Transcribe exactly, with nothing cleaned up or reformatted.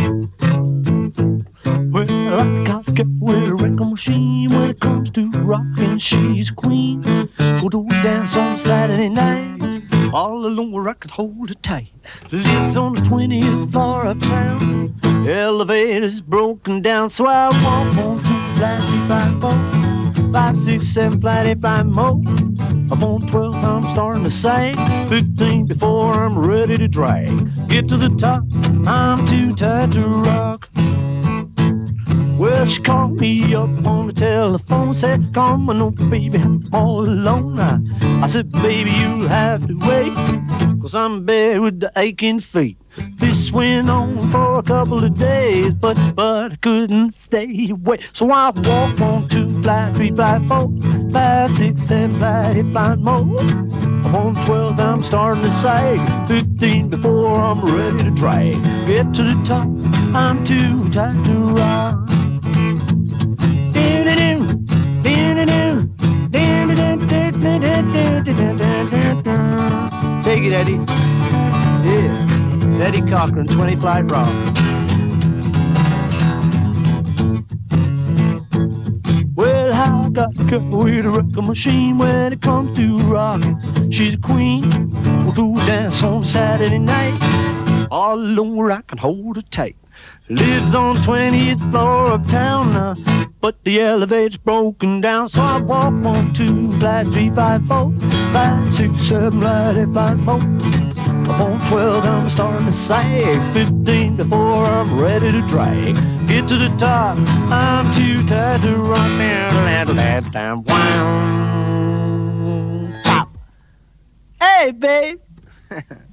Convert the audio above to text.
Well, I got to get with a record machine when it comes to rockin'. She's a queen. Go to a dance on Saturday night. All alone where I could hold her tight. Lives on the twentieth floor uptown. Elevator's broken down, so I walk on to flight three five four. Five, six, seven, flight eight, five more. I'm on twelve, I'm starting to sing. Fifteen before I'm ready to drag. Get to the top, I'm too tired to rock. Well, she called me up on the telephone, said, come on over, baby, I'm all alone. I, I said, baby, you'll have to wait, cause I'm in bed with the aching feet. This went on for a couple of days, but but I couldn't stay away. So I walked on to flight three five four, five, six, seven, flight eight, five more. I'm on twelve, I'm starting to sag. Fifteen before I'm ready to drag. Get to the top, I'm too tired to rock. Take it, Eddie. Yeah. Eddie Cochran, twenty Flight Rock. Well, I got to go with a record machine when it comes to rockin'. She's a queen. We'll do a dance on Saturday night. All alone where I can hold her tight. Lives on twentieth floor of town now, but the elevator's broken down. So I walk on to flight three five four, five, six, seven, flight eight, five four. I'm on twelve, I'm starting to sag. Fifteen before I'm ready to drag. Get to the top, I'm too tired to rock. Wow. Pop. Hey, babe.